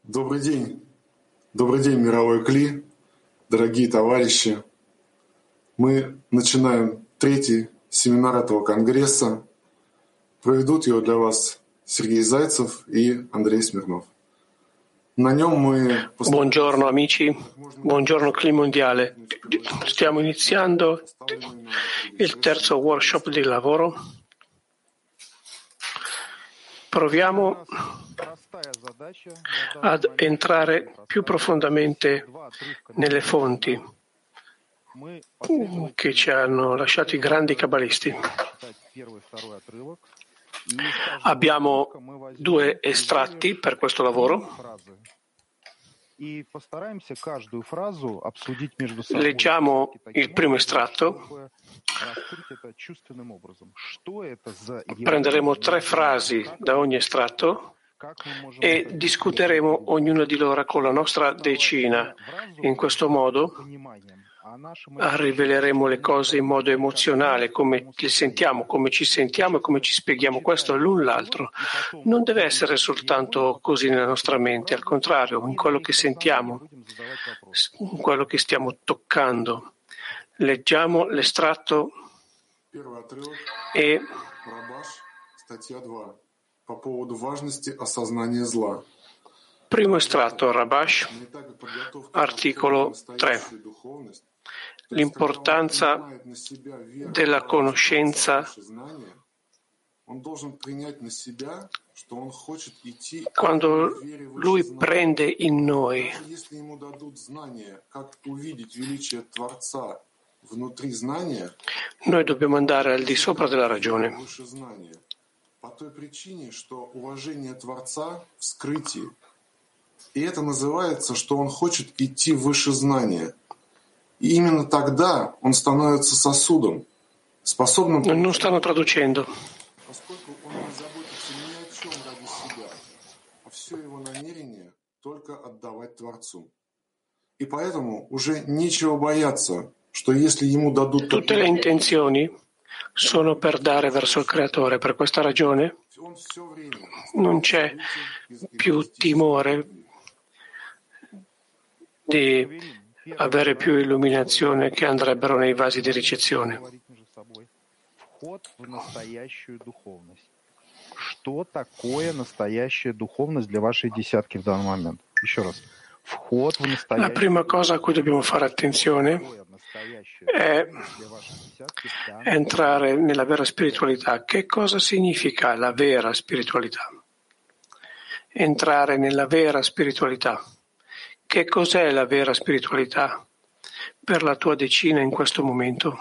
Добрый день. Добрый день, мировой Кли, дорогие товарищи. Мы начинаем третий семинар этого конгресса. Проведут его для вас Сергей Зайцев и Андрей Смирнов. На нем мы... Buongiorno amici, buongiorno Cli Mondiale. Stiamo iniziando il terzo workshop di lavoro. Proviamo ad entrare più profondamente nelle fonti che ci hanno lasciato i grandi cabalisti. Abbiamo due estratti per questo lavoro. Leggiamo il primo estratto. Prenderemo 3 frasi da ogni estratto e discuteremo ognuna di loro con la nostra decina. In questo modo riveleremo le cose in modo emozionale, come le sentiamo, come ci sentiamo e come ci spieghiamo questo l'un l'altro. Non deve essere soltanto così nella nostra mente, al contrario, in quello che sentiamo, in quello che stiamo toccando. Leggiamo l'estratto e primo estratto, Rabash, articolo 3. L'importanza della conoscenza quando lui prende in noi. Noi dobbiamo andare al di sopra della ragione. И это называется, что он хочет идти выше знания. И именно тогда он становится сосудом, способным... Non stanno traducendo. Поскольку он не заботится ни о чем ради себя, а все его намерение только отдавать Творцу. И поэтому уже нечего бояться, что если ему дадут... Tutte le intenzioni sono per dare verso il Creatore. Per questa ragione non c'è più timore di avere più illuminazione che andrebbero nei vasi di ricezione. Что такое настоящая духовность для вашей десятки в данный момент? Еще раз. Вход в настоящую... La prima cosa a cui dobbiamo fare attenzione è entrare nella vera spiritualità. Che cosa significa la vera spiritualità? Entrare nella vera spiritualità. Che cos'è la vera spiritualità per la tua decina in questo momento?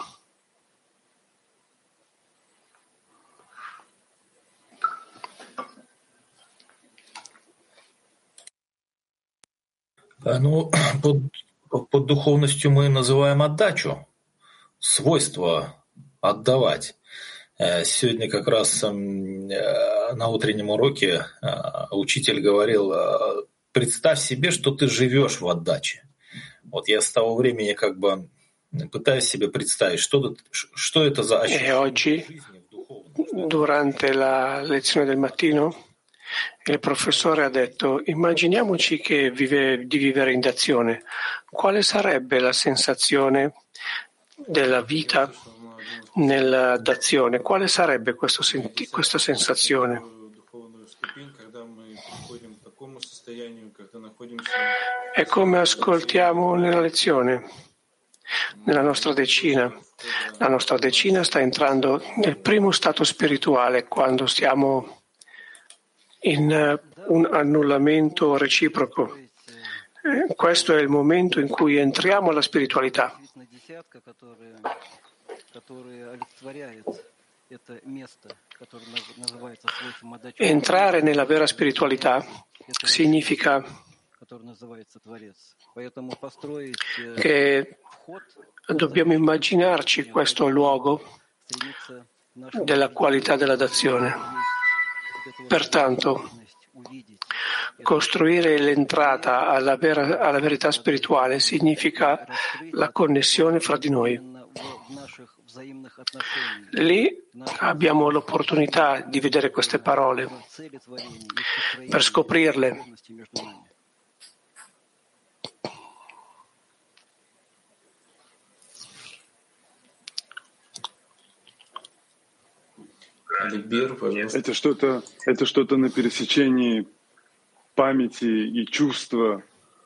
Ну, под духовностью мы называем отдачу, свойство отдавать. Сегодня как раз на утреннем уроке учитель говорил: представь себе, что ты живешь в отдаче. Вот я с того времени как бы пытаюсь себе представить, что это за ощущение жизни в духовности. Durante la lezione del mattino il professore ha detto: immaginiamoci che di vivere in d'azione. Quale sarebbe la sensazione della vita nella d'azione? Quale sarebbe questa sensazione? È come ascoltiamo nella lezione, nella nostra decina. La nostra decina sta entrando nel primo stato spirituale quando stiamo in un annullamento reciproco. Questo è il momento in cui entriamo alla spiritualità. Entrare nella vera spiritualità significa che dobbiamo immaginarci questo luogo della qualità della dazione. Pertanto, costruire l'entrata alla verità spirituale significa la connessione fra di noi. Lì abbiamo l'opportunità di vedere queste parole, per scoprirle Это что-то на пересечении памяти и чувства,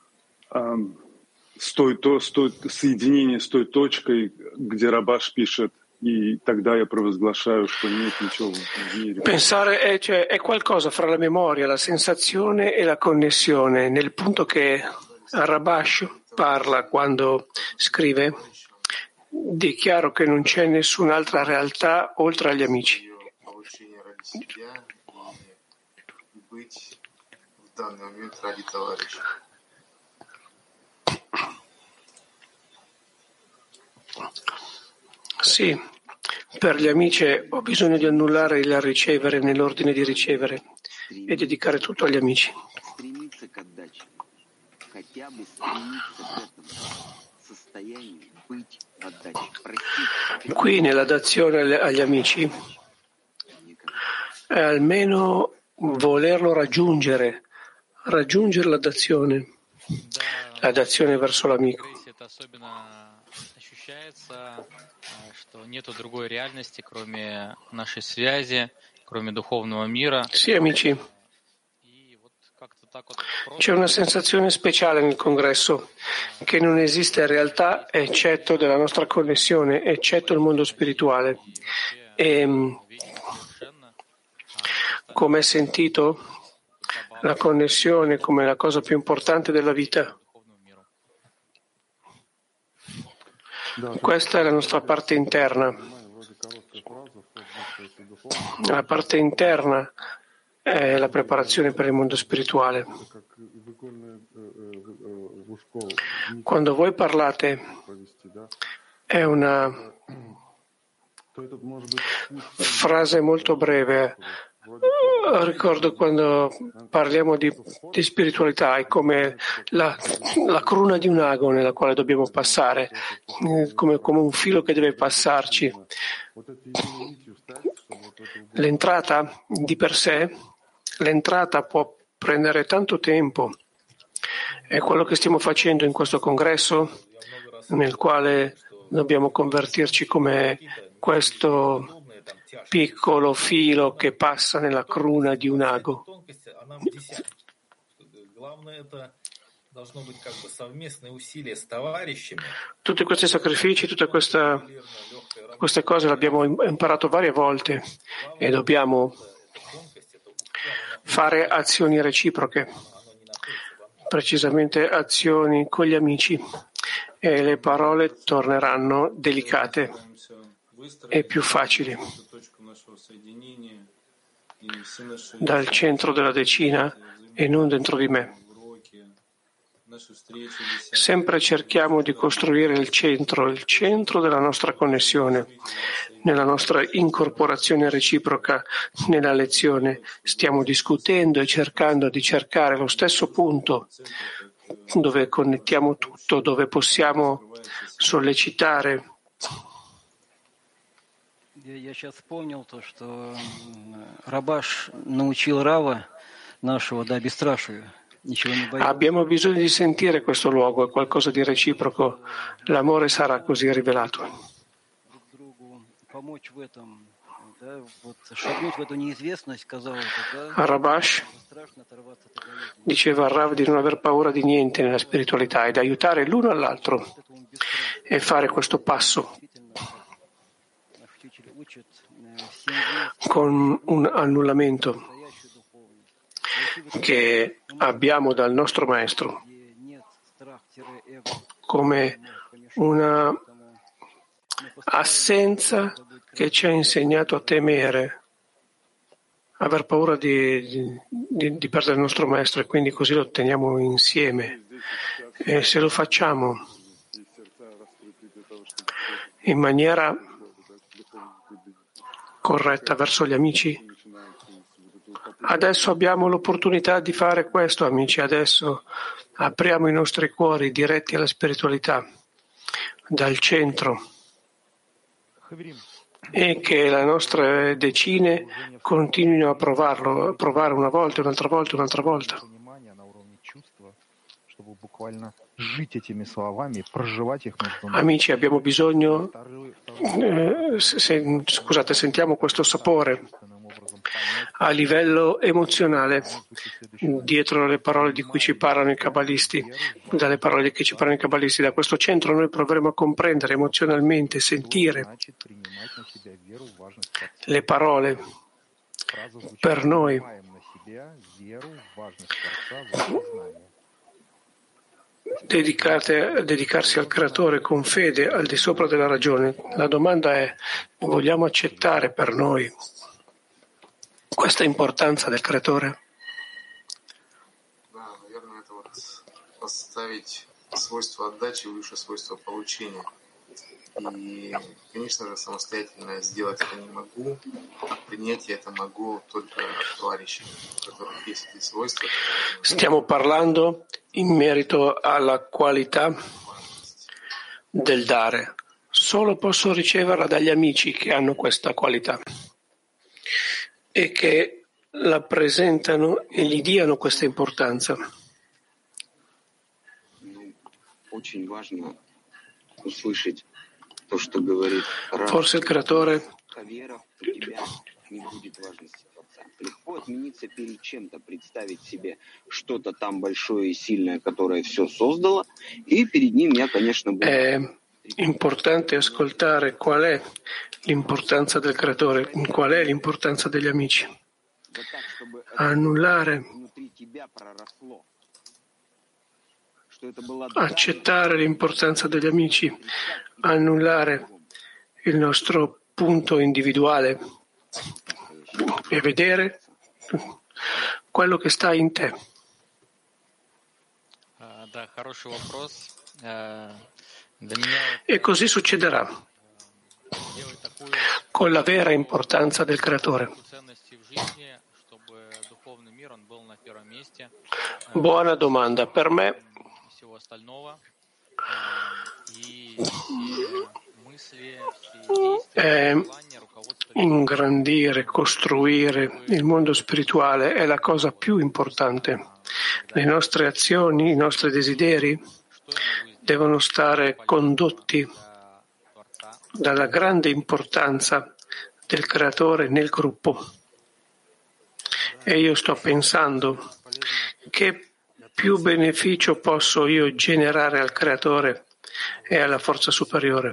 соединение с той точкой, где Рабаш пишет, и тогда я провозглашаю, что нет ничего в мире. Pensare è qualcosa fra la memoria, la sensazione e la connessione, nel punto che Rabash parla quando scrive: dichiaro che non c'è nessun'altra realtà oltre agli amici. Sì, per gli amici ho bisogno di annullare il ricevere nell'ordine di ricevere e dedicare tutto agli amici. Qui nella dazione agli amici è almeno volerlo raggiungere la dazione verso l'amico. Sì, amici. C'è una sensazione speciale nel congresso, che non esiste realtà eccetto della nostra connessione, eccetto il mondo spirituale. E come è sentito, la connessione come la cosa più importante della vita. Questa è la nostra parte interna. La parte interna è la preparazione per il mondo spirituale. Quando voi parlate è una frase molto breve. Ricordo quando parliamo di spiritualità, è come la cruna di un ago nella quale dobbiamo passare, come un filo che deve passarci. L'entrata di per sé, l'entrata può prendere tanto tempo. È quello che stiamo facendo in questo congresso, nel quale dobbiamo convertirci come questo piccolo filo che passa nella cruna di un ago. Tutti questi sacrifici, tutte queste cose le abbiamo imparato varie volte e dobbiamo fare azioni reciproche, precisamente azioni con gli amici, e le parole torneranno delicate e più facili. Dal centro della decina e non dentro di me. Sempre cerchiamo di costruire il centro della nostra connessione, nella nostra incorporazione reciproca, nella lezione. Stiamo discutendo e cercando di cercare lo stesso punto dove connettiamo tutto, dove possiamo sollecitare. Я сейчас вспомнил то, что Рабаш научил Рава нашего, да, бесстрашию. Abbiamo bisogno di sentire questo luogo, è qualcosa di reciproco. L'amore sarà così rivelato. Rabash diceva a Rav di non aver paura di niente nella spiritualità ed aiutare l'uno all'altro e fare questo passo con un annullamento che abbiamo dal nostro maestro, come una assenza che ci ha insegnato a temere, aver paura di perdere il nostro maestro, e quindi così lo teniamo insieme. E se lo facciamo in maniera corretta verso gli amici, adesso abbiamo l'opportunità di fare questo, amici. Adesso apriamo i nostri cuori diretti alla spiritualità, dal centro, e che le nostre decine continuino a provare una volta, un'altra volta, un'altra volta. Amici, abbiamo bisogno, sentiamo questo sapore a livello emozionale, dietro le parole di cui ci parlano i cabalisti, dalle parole che ci parlano i cabalisti. Da questo centro noi proveremo a comprendere emozionalmente, sentire le parole per noi. Dedicarsi al Creatore con fede al di sopra della ragione. La domanda è: vogliamo accettare per noi questa importanza del Creatore? Поставить свойство отдачи выше свойства получения. И, конечно же, самостоятельно сделать это не могу. Принятие это могу только от товарищей, у которых есть эти свойства. Stiamo parlando in merito alla qualità del dare. Solo posso riceverla dagli amici che hanno questa qualità e che la presentano e gli diano questa importanza. Forse il Creatore легко отмениться перед чем-то, представить себе что-то там большое и сильное, которое все создало, и перед ним я, конечно, буду... È importante ascoltare qual è l'importanza del Creatore, qual è l'importanza degli amici. Annullare, accettare l'importanza degli amici, annullare il nostro punto individuale e vedere quello che sta in te. E così succederà con la vera importanza del Creatore. Buona domanda. Per me ingrandire, costruire il mondo spirituale è la cosa più importante. Le nostre azioni, i nostri desideri devono stare condotti dalla grande importanza del Creatore nel gruppo. E io sto pensando che più beneficio posso io generare al Creatore e alla forza superiore.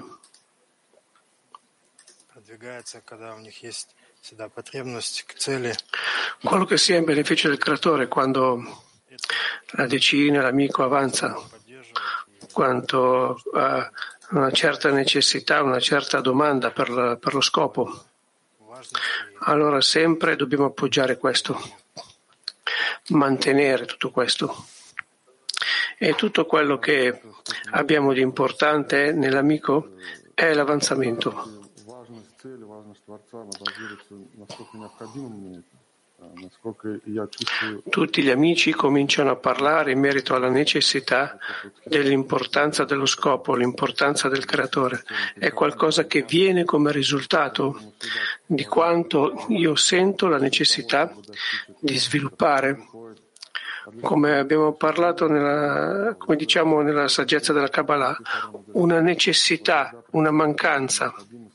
Quello che sia in beneficio del Creatore quando la decina, l'amico avanza, quanto a una certa necessità, una certa domanda per lo scopo. Allora sempre dobbiamo appoggiare questo, mantenere tutto questo. E tutto quello che abbiamo di importante nell'amico è l'avanzamento. Tutti gli amici cominciano a parlare in merito alla necessità dell'importanza dello scopo, l'importanza del Creatore. È qualcosa che viene come risultato di quanto io sento la necessità di sviluppare. Come abbiamo parlato come diciamo nella saggezza della Kabbalah, una necessità, una mancanza.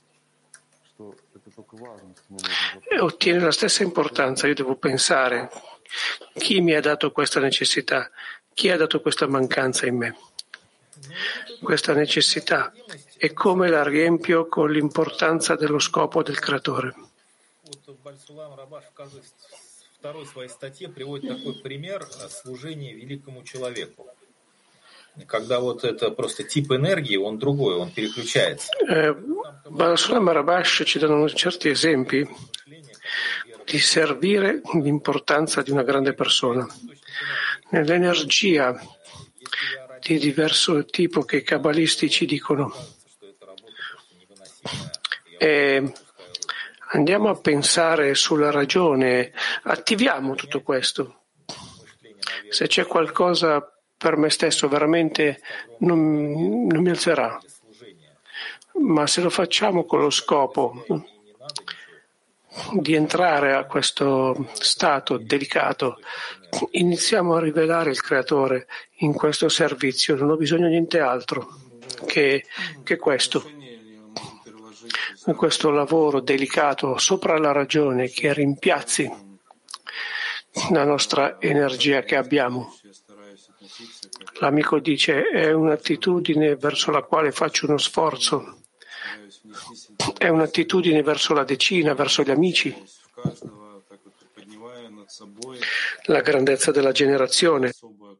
E ottiene la stessa importanza. Io devo pensare chi mi ha dato questa necessità, chi ha dato questa mancanza in me, questa necessità, e come la riempio con l'importanza dello scopo del Creatore. Второй своей статье приводит такой пример служения великому человеку. Когда вот это просто тип энергии, он другой, он переключается. Balasulam e Rabash ci danno certi esempi di servire l'importanza di una grande persona. Nell'energia di diverso tipo che i cabalisti ci dicono. E andiamo a pensare sulla ragione, attiviamo tutto questo. Se c'è qualcosa per me stesso, veramente non mi alzerà. Ma se lo facciamo con lo scopo di entrare a questo stato delicato, iniziamo a rivelare il Creatore in questo servizio. Non ho bisogno di niente altro che questo. questo lavoro delicato sopra la ragione che rimpiazzi la nostra energia che abbiamo. L'amico dice è un'attitudine verso la quale faccio uno sforzo, è un'attitudine verso la decina, verso gli amici, la grandezza della generazione,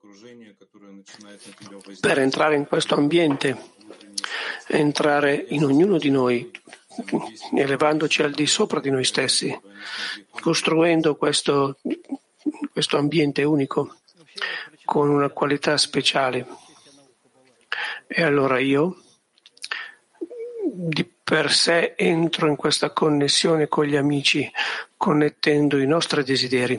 per entrare in questo ambiente, entrare in ognuno di noi, elevandoci al di sopra di noi stessi, costruendo questo ambiente unico con una qualità speciale. E allora io di per sé entro in questa connessione con gli amici, connettendo i nostri desideri.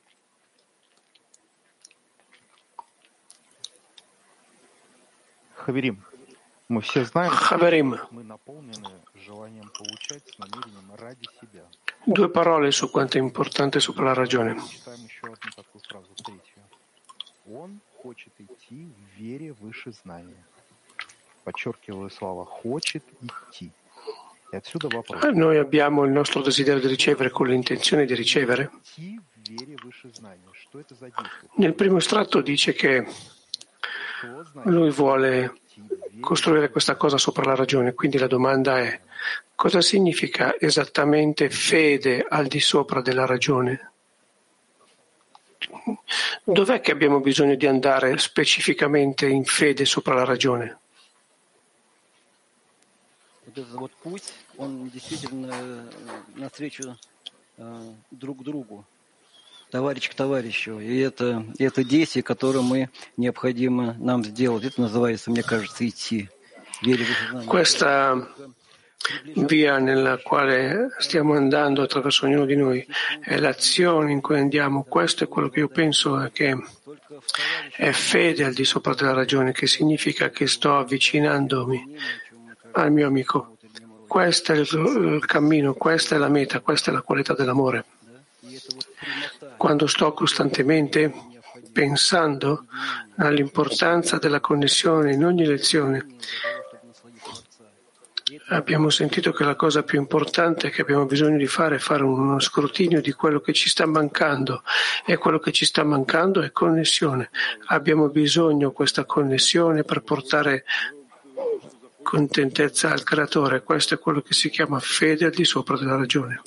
Хаверим, мы все знаем, Haverim, мы наполнены желанием получать с намерением ради себя. 2 parole su quanto è importante sopra la ragione. Читаем еще одну такую фразу, третью. Он хочет идти в вере выше знания. Подчеркиваю слова «хочет идти». E отсюда вопрос. Noi abbiamo il nostro desiderio di ricevere con l'intenzione di ricevere. Идти в вере выше знания. Что это за действие? Nel primo estratto dice che lui vuole costruire questa cosa sopra la ragione, quindi la domanda è: cosa significa esattamente fede al di sopra della ragione? Dov'è che abbiamo bisogno di andare specificamente in fede sopra la ragione? Вот этот вот путь, он действительно навстречу друг другу, товарищ к товарищу. И это действие, которое необходимо нам сделать. Это называется, мне кажется, идти. Questa via nella quale stiamo andando attraverso ognuno di noi è l'azione in cui andiamo. Questo è quello che io penso che è fede al di sopra della ragione, che significa che sto avvicinandomi al mio amico. Questo è il cammino, questa è la meta, questa è la qualità dell'amore. Quando sto costantemente pensando all'importanza della connessione in ogni lezione, abbiamo sentito che la cosa più importante che abbiamo bisogno di fare è fare uno scrutinio di quello che ci sta mancando, e quello che ci sta mancando è connessione. Abbiamo bisogno di questa connessione per portare contentezza al Creatore. Questo è quello che si chiama fede al di sopra della ragione.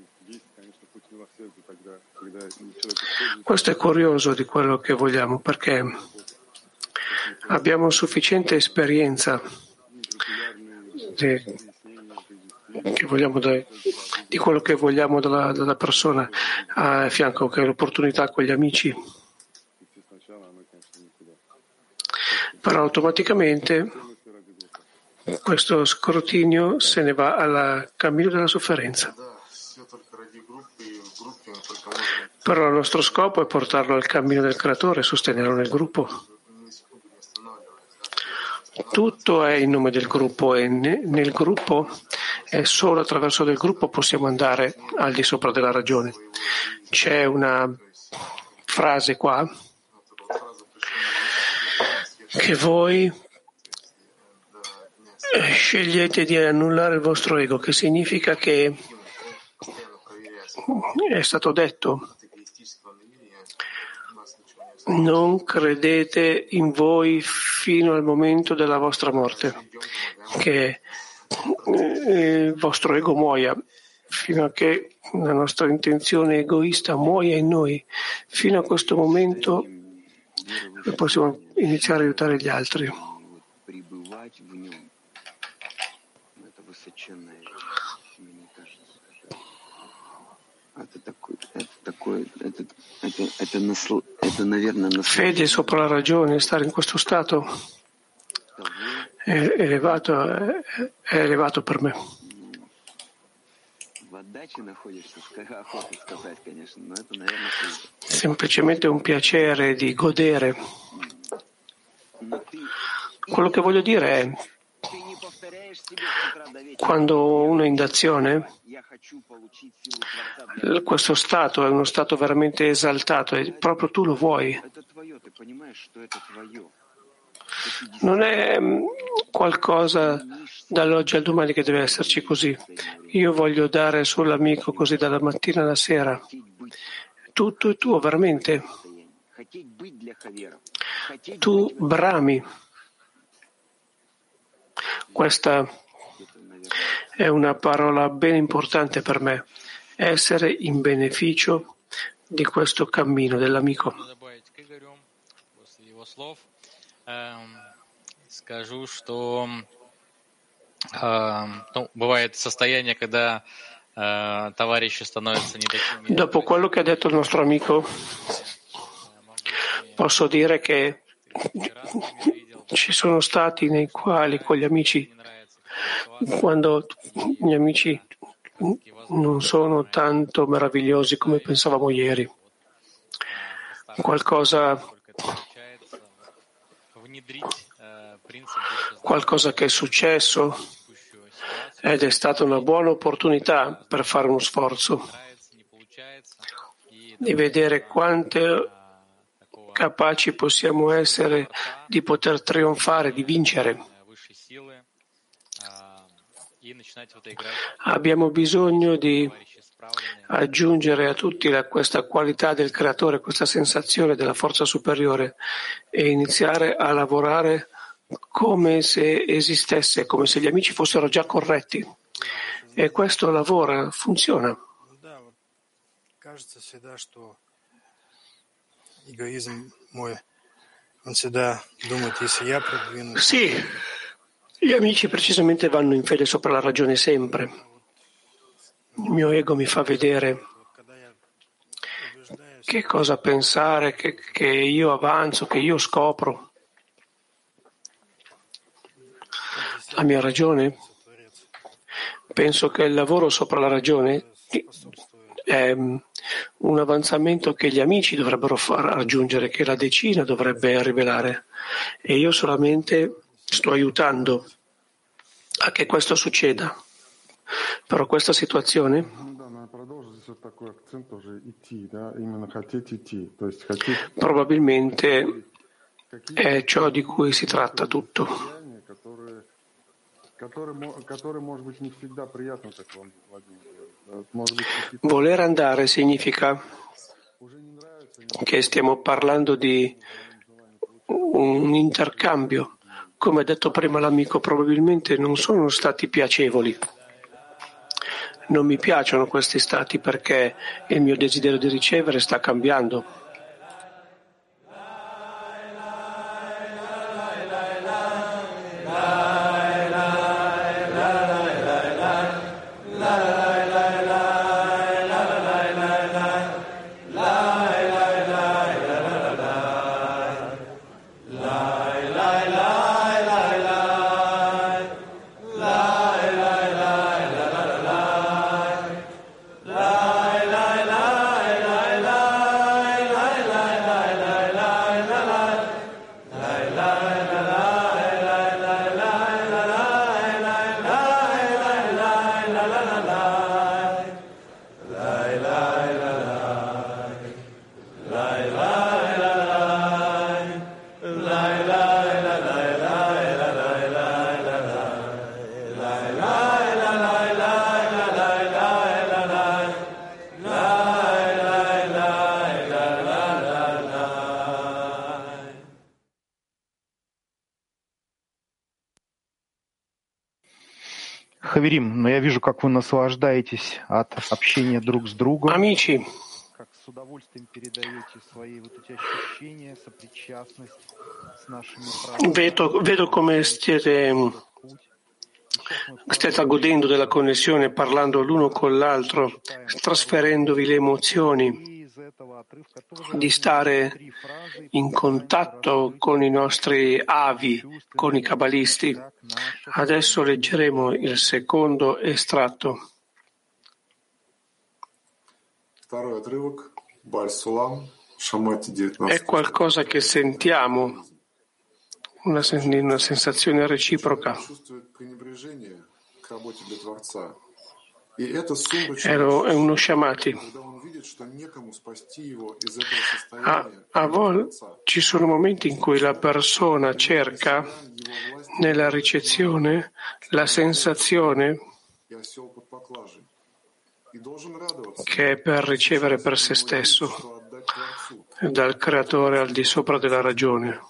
Questo è curioso di quello che vogliamo, perché abbiamo sufficiente esperienza di quello che vogliamo dalla persona a fianco, che è l'opportunità con gli amici, però automaticamente questo scrutinio se ne va al cammino della sofferenza. Però il nostro scopo è portarlo al cammino del Creatore, sostenerlo nel gruppo. Tutto è in nome del gruppo, e nel gruppo, e solo attraverso del gruppo possiamo andare al di sopra della ragione. C'è una frase qua che voi scegliete di annullare il vostro ego, che significa che è stato detto: non credete in voi fino al momento della vostra morte, che il vostro ego muoia, fino a che la nostra intenzione egoista muoia in noi. Fino a questo momento possiamo iniziare a aiutare gli altri. Fede sopra la ragione, stare in questo stato è elevato per me. Semplicemente un piacere di godere. Quello che voglio dire è: quando uno è in d'azione, questo stato è uno stato veramente esaltato, e proprio tu lo vuoi. Non è qualcosa dall'oggi al domani che deve esserci così. Io voglio dare sull'amico così dalla mattina alla sera. Tutto è tuo, veramente. Tu brami. Questa è una parola ben importante per me. Essere in beneficio di questo cammino dell'amico. Скажу, что бывает состояние, когда товарищи становятся не такими. Dopo quello che ha detto il nostro amico, posso dire che ci sono stati nei quali con gli amici, quando gli amici non sono tanto meravigliosi come pensavamo ieri, qualcosa che è successo ed è stata una buona opportunità per fare uno sforzo di vedere quante capaci possiamo essere di poter trionfare, di vincere. Abbiamo bisogno di aggiungere a tutti questa qualità del creatore, questa sensazione della forza superiore e iniziare a lavorare come se esistesse, come se gli amici fossero già corretti. E questo lavora, funziona. Sì, gli amici precisamente vanno in fede sopra la ragione sempre. Il mio ego mi fa vedere che cosa pensare, che io avanzo, che io scopro. La mia ragione? Penso che il lavoro sopra la ragione è un avanzamento che gli amici dovrebbero far raggiungere, che la decina dovrebbe rivelare. E io solamente sto aiutando a che questo succeda. Però questa situazione probabilmente è ciò di cui si tratta tutto. Voler andare significa che stiamo parlando di un intercambio. Come ha detto prima l'amico, probabilmente non sono stati piacevoli. Non mi piacciono questi stati perché il mio desiderio di ricevere sta cambiando. Хаверим, но я вижу, как вы наслаждаетесь от общения друг с другом. Amici, Как с удовольствием передаете свои вот эти ощущения, сопричастность с нашими правилами. vedo come stiate godendo della connessione, parlando l'uno con l'altro, trasferendovi le emozioni, di stare in contatto con i nostri avi, con i cabalisti. Adesso leggeremo il secondo estratto. È qualcosa che sentiamo, una sensazione reciproca. È uno shamati. Ci sono momenti in cui la persona cerca nella ricezione la sensazione che è per ricevere per se stesso dal creatore al di sopra della ragione.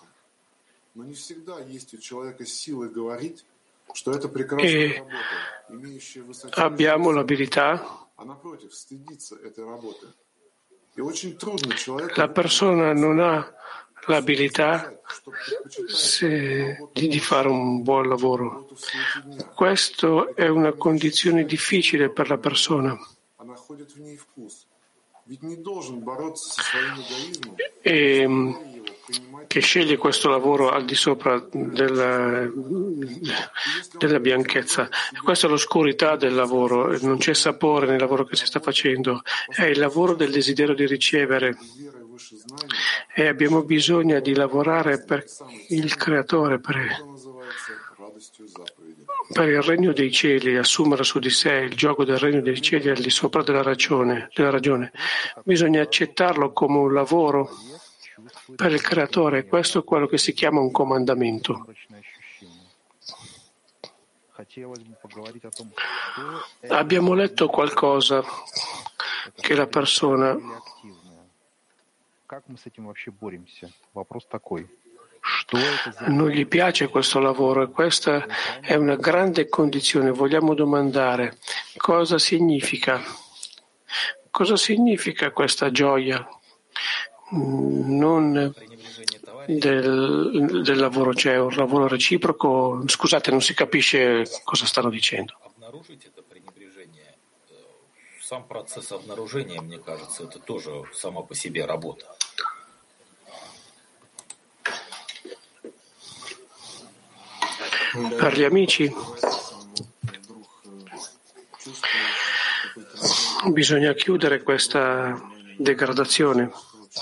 E abbiamo l'abilità, la persona non ha l'abilità di fare un buon lavoro. Questo è una condizione difficile per la persona. E che sceglie questo lavoro al di sopra della bianchezza. Questa è l'oscurità del lavoro, non c'è sapore nel lavoro che si sta facendo, è il lavoro del desiderio di ricevere e abbiamo bisogno di lavorare per il Creatore, per il regno dei cieli, assumere su di sé il gioco del regno dei cieli al di sopra della ragione. Bisogna accettarlo come un lavoro per il Creatore. Questo è quello che si chiama un comandamento. Abbiamo letto qualcosa che la persona non gli piace questo lavoro e questa è una grande condizione. Vogliamo domandare cosa significa questa gioia non del lavoro, c'è un lavoro reciproco. Scusate, non si capisce cosa stanno dicendo. Сам процесс обнаружения, мне кажется, это тоже сама по себе работа. Per gli amici bisogna chiudere questa degradazione.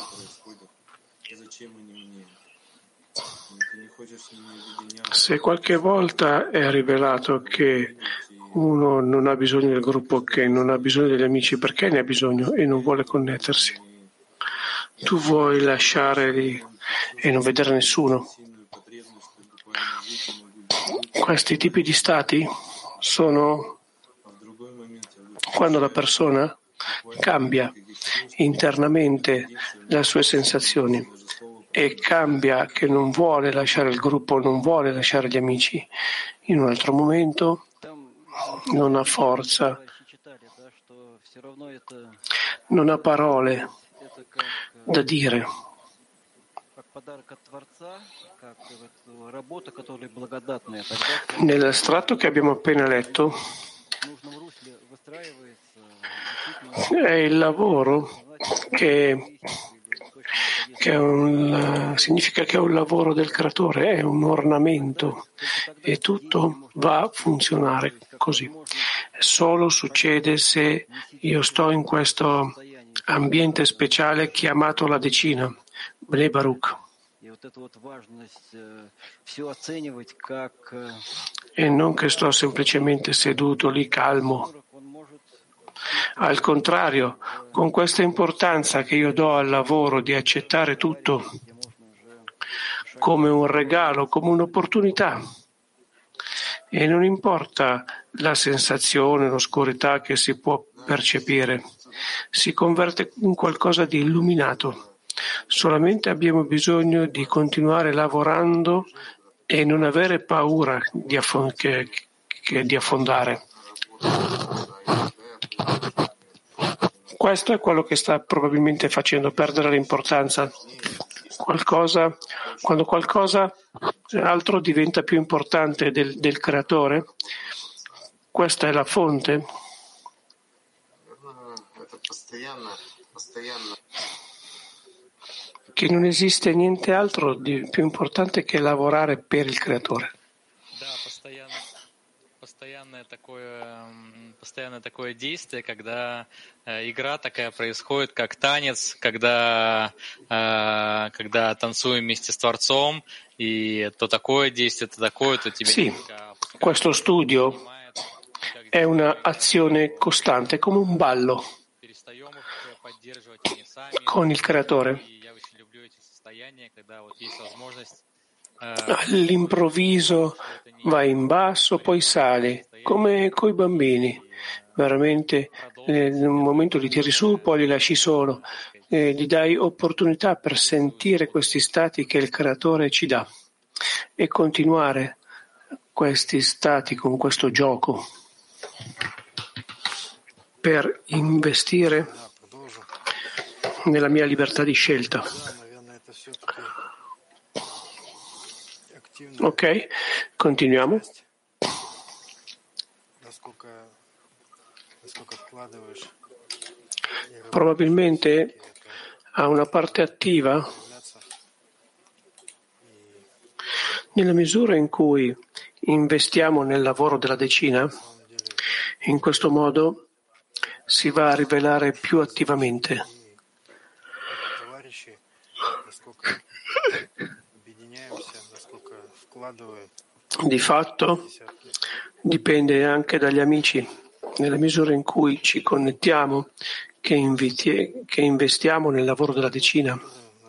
Se qualche volta è rivelato che uno non ha bisogno del gruppo, che non ha bisogno degli amici, perché ne ha bisogno e non vuole connettersi? Tu vuoi lasciare lì e non vedere nessuno? Questi tipi di stati sono quando la persona cambia internamente le sue sensazioni e cambia che non vuole lasciare il gruppo, non vuole lasciare gli amici. In un altro momento non ha forza, non ha parole da dire. Nell'estratto che abbiamo appena letto è il lavoro significa che è un lavoro del creatore, è un ornamento e tutto va a funzionare così. Solo succede se io sto in questo ambiente speciale chiamato la decina, Bnei Baruch. E non che sto semplicemente seduto lì calmo. Al contrario, con questa importanza che io do al lavoro di accettare tutto come un regalo, come un'opportunità, e non importa la sensazione, l'oscurità che si può percepire, si converte in qualcosa di illuminato. Solamente abbiamo bisogno di continuare lavorando e non avere paura di affondare. Questo è quello che sta probabilmente facendo perdere l'importanza. Quando qualcosa altro diventa più importante del creatore, questa è la fonte. Che non esiste niente altro di più importante che lavorare per il creatore. Постоянное такое действие, когда игра такая происходит, как танец, когда танцуем вместе с Творцом, и то такое действие, то такое, то тебе... Sì, questo studio è un'azione costante, come un ballo con il creatore. All'improvviso vai in basso, poi sali, come coi bambini. Veramente in un momento li tiri su, poi li lasci solo, gli dai opportunità per sentire questi stati che il creatore ci dà e continuare questi stati con questo gioco per investire nella mia libertà di scelta. Ok, continuiamo. Probabilmente ha una parte attiva nella misura in cui investiamo nel lavoro della decina. In questo modo si va a rivelare più attivamente. Di fatto dipende anche dagli amici, nella misura in cui ci connettiamo, che investiamo nel lavoro della decina.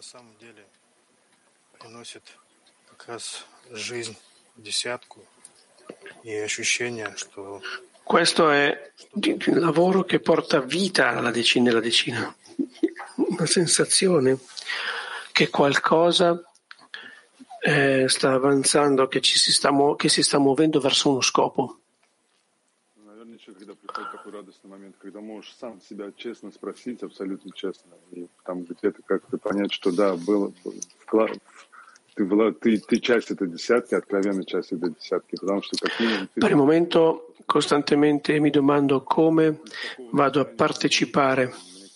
Questo è il lavoro che porta vita alla decina e alla decina. Una sensazione che qualcosa sta avanzando, che si sta muovendo verso uno scopo. Когда приходит такой радостный момент, когда можешь сам себя честно спросить, абсолютно честно, и там где-то как-то понять, что да, было вклад, ты часть этой десятки, откровенная часть этой десятки, потому что как минимум... Per il momento costantemente mi domando come vado a partecipare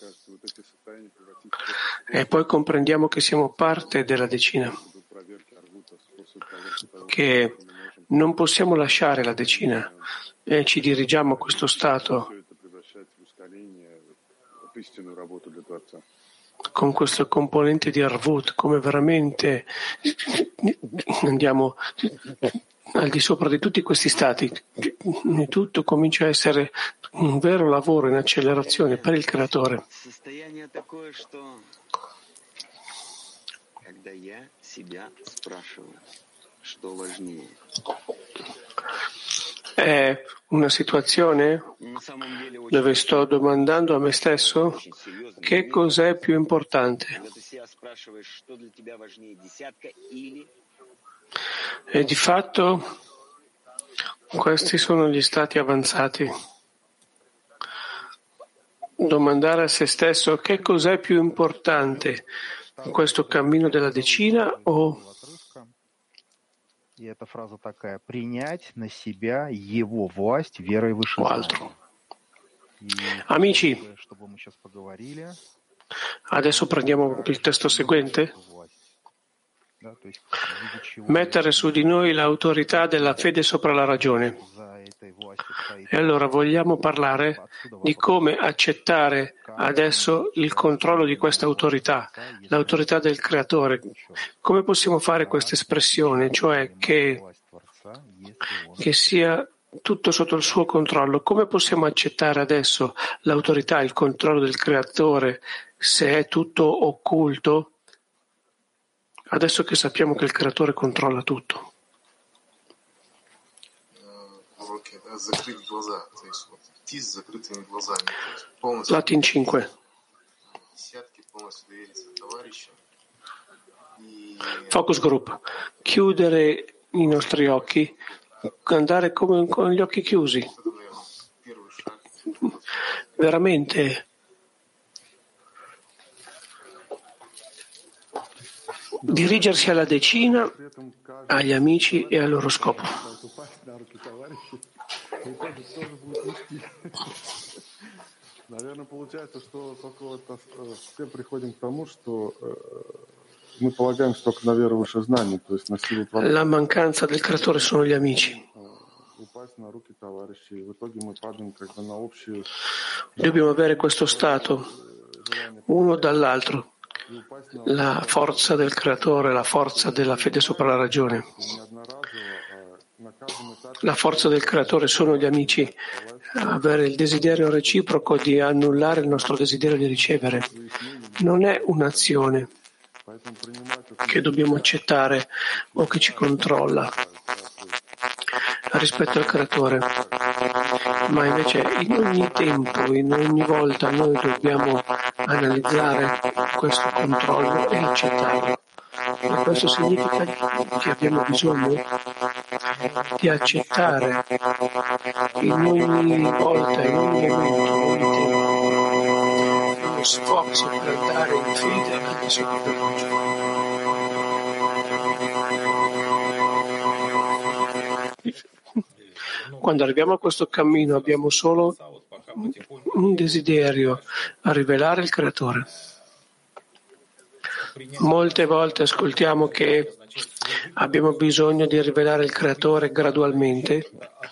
e poi comprendiamo che siamo parte della decina, che non possiamo lasciare la decina e ci dirigiamo a questo stato con questo componente di Arvut, come veramente andiamo al di sopra di tutti questi stati e tutto comincia a essere un vero lavoro in accelerazione per il creatore. È una situazione dove sto domandando a me stesso che cos'è più importante. E di fatto questi sono gli stati avanzati. Domandare a se stesso che cos'è più importante, questo cammino della decina o И эта фраза такая: принять на себя его власть верой выше знания. Amici, Чтобы мы сейчас поговорили. Adesso prendiamo il testo seguente. Mettere su di noi l'autorità della fede sopra la ragione. E allora vogliamo parlare di come accettare adesso il controllo di questa autorità, l'autorità del creatore. Come possiamo fare questa espressione, cioè che sia tutto sotto il suo controllo? Come possiamo accettare adesso l'autorità, il controllo del creatore, se è tutto occulto? Adesso che sappiamo che il creatore controlla tutto. Latin 5. Focus group. Chiudere i nostri occhi, andare come con gli occhi chiusi. Veramente. Dirigersi alla decina, agli amici e al loro scopo. Наверное, получается, что только все приходим к тому, что мы полагаемся только на веру выше знаний, то есть на силу Творца. La mancanza del creatore sono gli amici. Упасть на руки товарищей. В итоге мы падаем как бы на общую. Dobbiamo avere questo stato, uno dall'altro. La forza del creatore, la forza della fede sopra la ragione. La forza del creatore sono gli amici avere il desiderio reciproco di annullare il nostro desiderio di ricevere. Non è un'azione che dobbiamo accettare o che ci controlla rispetto al creatore, ma invece in ogni tempo, in ogni volta noi dobbiamo analizzare questo controllo e accettarlo. E questo significa che abbiamo bisogno di accettare in ogni volta, in ogni momento, in ogni tempo, lo sforzo per andare in fede al di sopra del ragione. Quando arriviamo a questo cammino abbiamo solo un desiderio, a rivelare il Creatore. Molte volte ascoltiamo che abbiamo bisogno di rivelare il Creatore gradualmente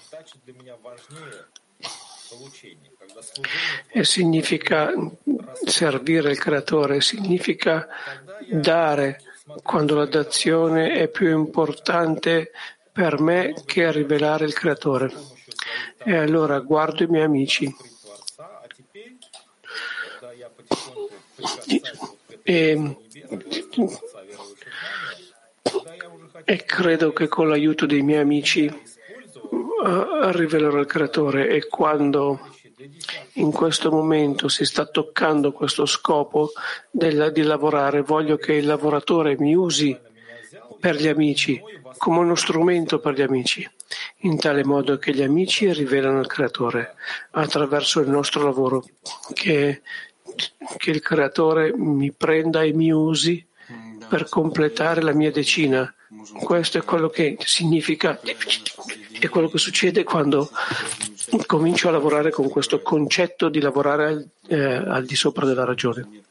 e significa servire il Creatore, significa dare quando la dazione è più importante per me che rivelare il Creatore. E allora guardo i miei amici e credo che con l'aiuto dei miei amici rivelerò il Creatore, e quando in questo momento si sta toccando questo scopo di lavorare, voglio che il lavoratore mi usi per gli amici, come uno strumento per gli amici, in tale modo che gli amici rivelano il Creatore attraverso il nostro lavoro, che il Creatore mi prenda e mi usi per completare la mia decina. Questo è quello che significa, è quello che succede quando comincio a lavorare con questo concetto di lavorare al di sopra della ragione.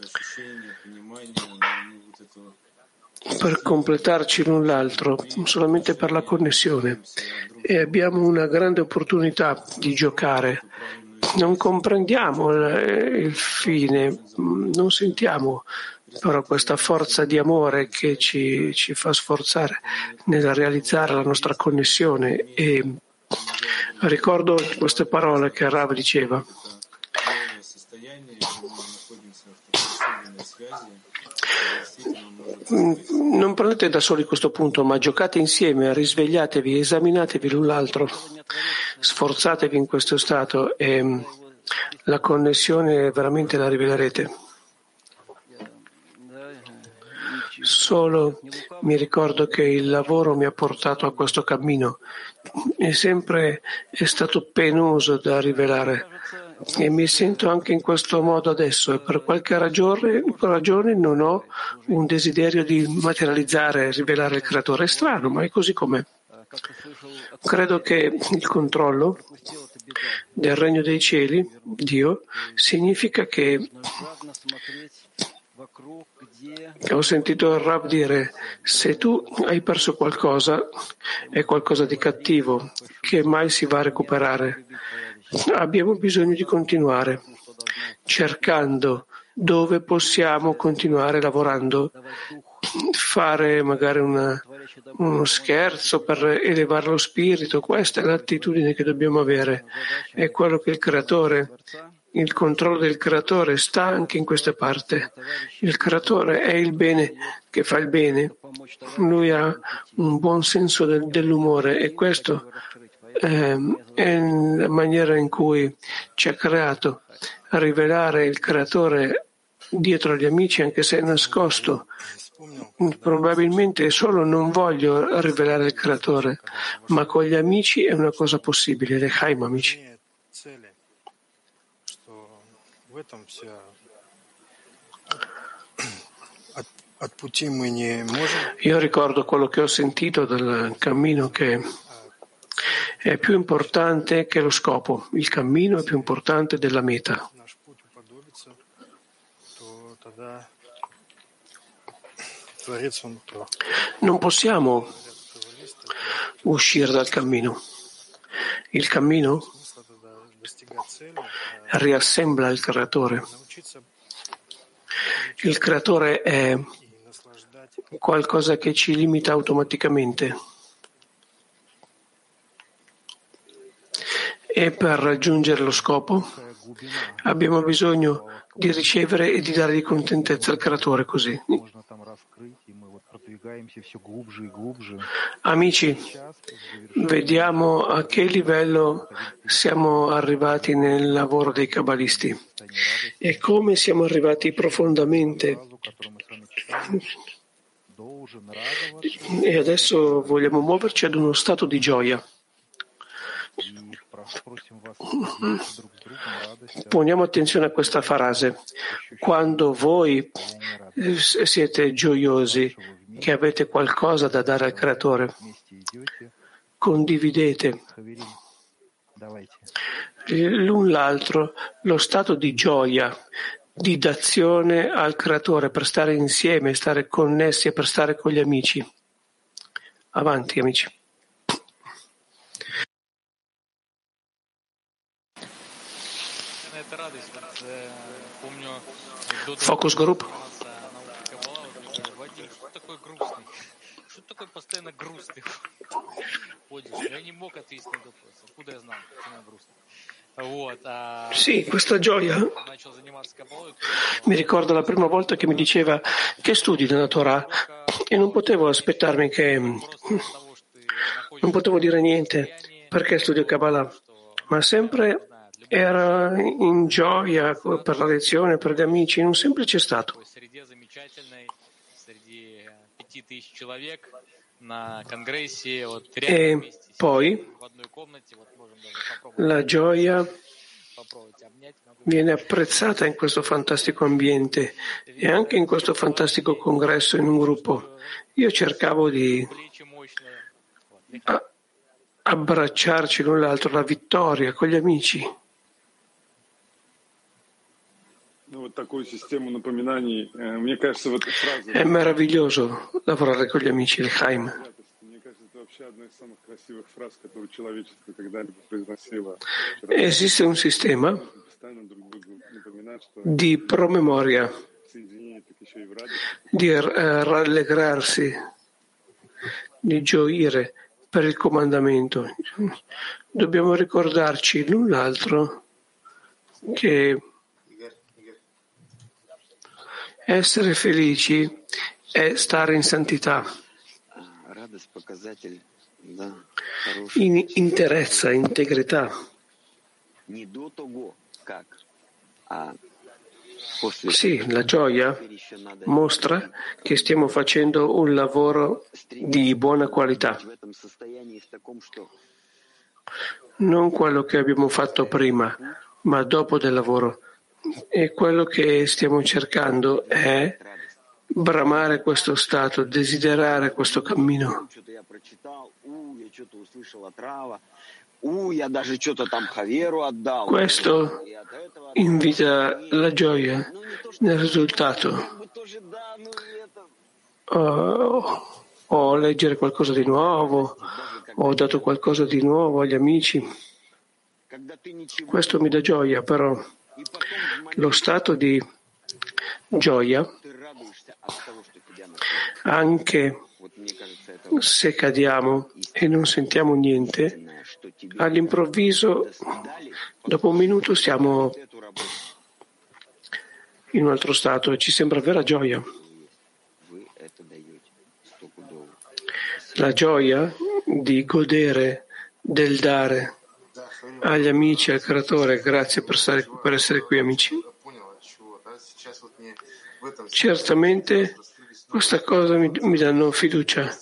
Per completarci l'un l'altro, solamente per la connessione. E abbiamo una grande opportunità di giocare. Non comprendiamo il fine, non sentiamo però questa forza di amore che ci fa sforzare nel realizzare la nostra connessione. E ricordo queste parole che Rav diceva. Non prendete da soli questo punto, ma giocate insieme, risvegliatevi, esaminatevi l'un l'altro, sforzatevi in questo stato e la connessione veramente la rivelerete. Solo mi ricordo che il lavoro mi ha portato a questo cammino e sempre è stato penoso da rivelare. E mi sento anche in questo modo adesso, e per qualche ragione non ho un desiderio di materializzare e rivelare il Creatore. È strano, ma è così com'è. Credo che il controllo del regno dei cieli, Dio, significa che ho sentito il Rav dire: se tu hai perso qualcosa, è qualcosa di cattivo che mai si va a recuperare. Abbiamo bisogno di continuare, cercando dove possiamo continuare lavorando, fare magari uno scherzo per elevare lo spirito. Questa è l'attitudine che dobbiamo avere. È quello che il Creatore, il controllo del Creatore sta anche in questa parte. Il Creatore è il bene che fa il bene. Lui ha un buon senso dell'umore, e questo è la maniera in cui ci ha creato, a rivelare il Creatore dietro agli amici, anche se è nascosto. Probabilmente solo non voglio rivelare il Creatore, ma con gli amici è una cosa possibile, le Chaim amici. Io ricordo quello che ho sentito dal cammino, che è più importante che lo scopo. Il cammino è più importante della meta. Non possiamo uscire dal cammino. Il cammino riassembla il Creatore. Il Creatore è qualcosa che ci limita automaticamente. E per raggiungere lo scopo abbiamo bisogno di ricevere e di dare di contentezza al creatore così. Amici, vediamo a che livello siamo arrivati nel lavoro dei cabalisti e come siamo arrivati profondamente. E adesso vogliamo muoverci ad uno stato di gioia. Poniamo attenzione a questa frase. Quando voi siete gioiosi, che avete qualcosa da dare al creatore, condividete l'un l'altro lo stato di gioia, di dazione al creatore per stare insieme, stare connessi e per stare con gli amici. Avanti, amici. Focus Group. Sì, questa gioia mi ricordo la prima volta che mi diceva che studi nella Torah e non potevo aspettarmi non potevo dire niente perché studio Kabbalah, ma sempre era in gioia per la lezione, per gli amici, in un semplice stato. E poi la gioia viene apprezzata in questo fantastico ambiente e anche in questo fantastico congresso in un gruppo. Io cercavo di abbracciarci l'un l'altro, la vittoria con gli amici. È meraviglioso lavorare con gli amici, il Chaim. Esiste un sistema di promemoria, di rallegrarsi, di gioire per il comandamento. Dobbiamo ricordarci l'un l'altro che essere felici è stare in santità, in interezza, integrità. Sì, la gioia mostra che stiamo facendo un lavoro di buona qualità, non quello che abbiamo fatto prima, ma dopo del lavoro. E quello che stiamo cercando è bramare questo stato, desiderare questo cammino. Questo invita la gioia nel risultato. O leggere qualcosa di nuovo, ho dato qualcosa di nuovo agli amici. Questo mi dà gioia, però lo stato di gioia, anche se cadiamo e non sentiamo niente, all'improvviso, dopo un minuto, siamo in un altro stato e ci sembra vera gioia. La gioia di godere del dare agli amici, al creatore. Grazie per essere qui, amici. Certamente questa cosa mi danno fiducia.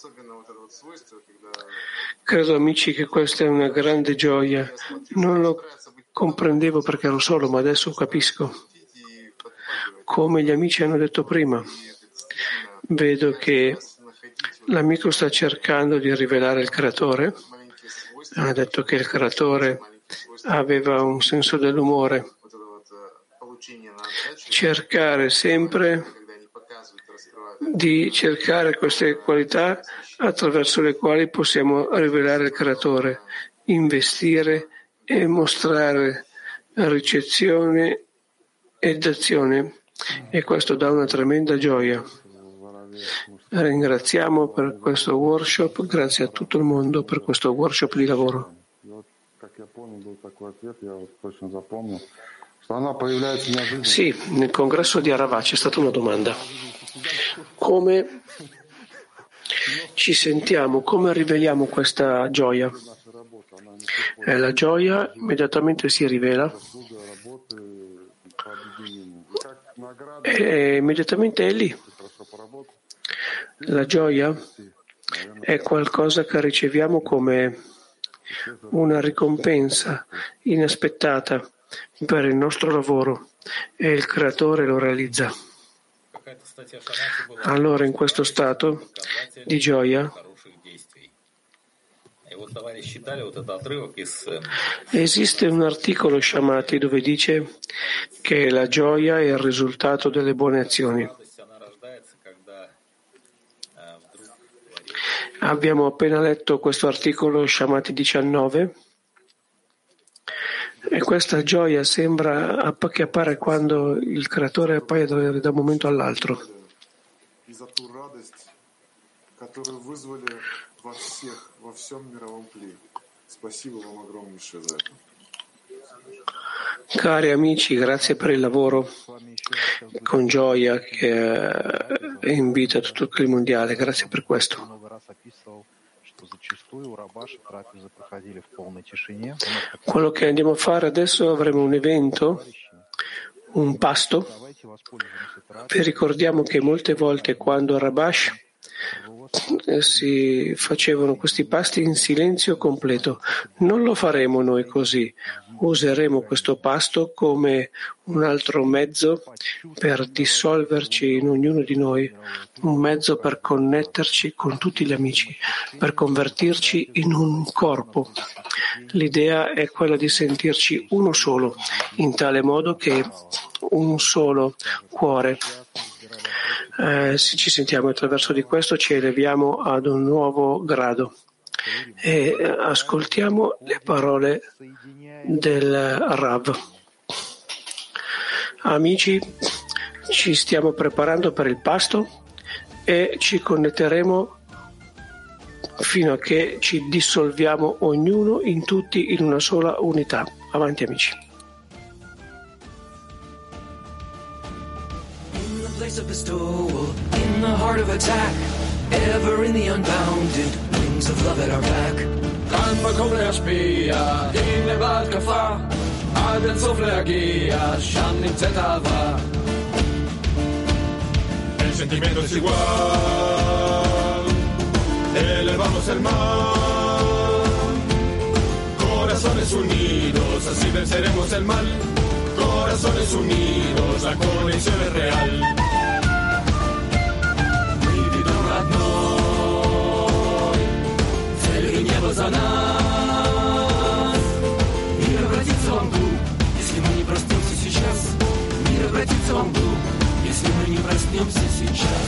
Credo, amici, che questa è una grande gioia. Non lo comprendevo perché ero solo, ma adesso capisco. Come gli amici hanno detto prima, vedo che l'amico sta cercando di rivelare il creatore. Ha detto che il creatore aveva un senso dell'umore. Cercare sempre di cercare queste qualità attraverso le quali possiamo rivelare il creatore, investire e mostrare ricezione ed azione, e questo dà una tremenda gioia. Ringraziamo per questo workshop, grazie a tutto il mondo per questo workshop di lavoro. Sì, nel congresso di Aravat c'è stata una domanda. Come ci sentiamo, come riveliamo questa gioia? La gioia immediatamente si rivela e immediatamente è lì. La gioia è qualcosa che riceviamo come una ricompensa inaspettata per il nostro lavoro e il Creatore lo realizza. Allora in questo stato di gioia esiste un articolo Shamati dove dice che la gioia è il risultato delle buone azioni. Abbiamo appena letto questo articolo Shamati 19 e questa gioia sembra che appare quando il Creatore appaia da un momento all'altro. Cari amici, grazie per il lavoro con gioia che invita tutto il clima mondiale. Grazie per questo. Quello che andiamo a fare adesso, avremo un evento, un pasto, e ricordiamo che molte volte quando a Rabash si facevano questi pasti in silenzio completo, non lo faremo noi così. Useremo questo pasto come un altro mezzo per dissolverci in ognuno di noi, un mezzo per connetterci con tutti gli amici, per convertirci in un corpo. L'idea è quella di sentirci uno solo, in tale modo che un solo cuore. Se ci sentiamo attraverso di questo ci eleviamo ad un nuovo grado e ascoltiamo le parole del Rav. Amici, ci stiamo preparando per il pasto e ci connetteremo fino a che ci dissolviamo ognuno in tutti in una sola unità. Avanti amici. Place of bestowal, in the heart of attack, ever in the unbounded wings of love at our back. כאן מקום להשפיע, הנה בהתקפה, עד אין סוף להגיע, שם נמצאת אהבה. El sentimiento es igual, elevamos el mal, corazones unidos, así venceremos el mal. Corazones unidos, la conexión es real. За нас. Мир обратится во мглу, если мы не проснемся сейчас. Мир обратится во мглу, если мы не проснемся сейчас.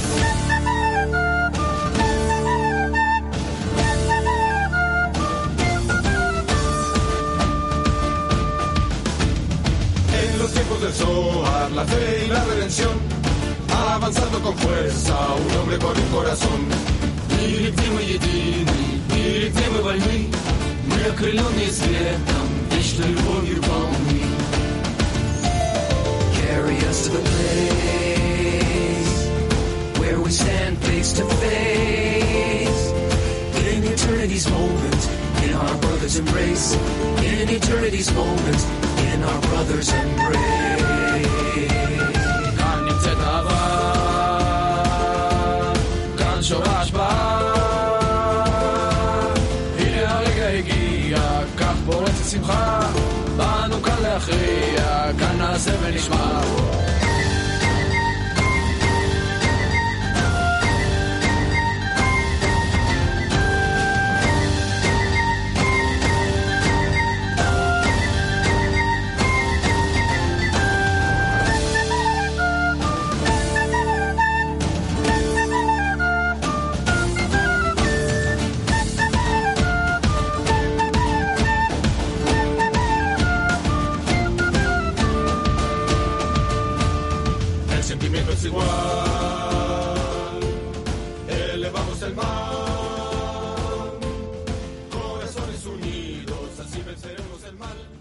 En los tiempos del Zohar, la fe y la redención, avanzando con fuerza, un hombre con un corazón. Мир, где мы едины, мир, где мы вольны, мы окрыленные светом, вечной любовью полны. Carry us to the place where we stand face to face. In eternity's moment, in our brother's embrace. In eternity's moment, in our brother's embrace. כאן נמצאת אהבה, כאן שורש בה. שמחה, באנו כאן להכריע, כאן נעשה ונשמע. Igual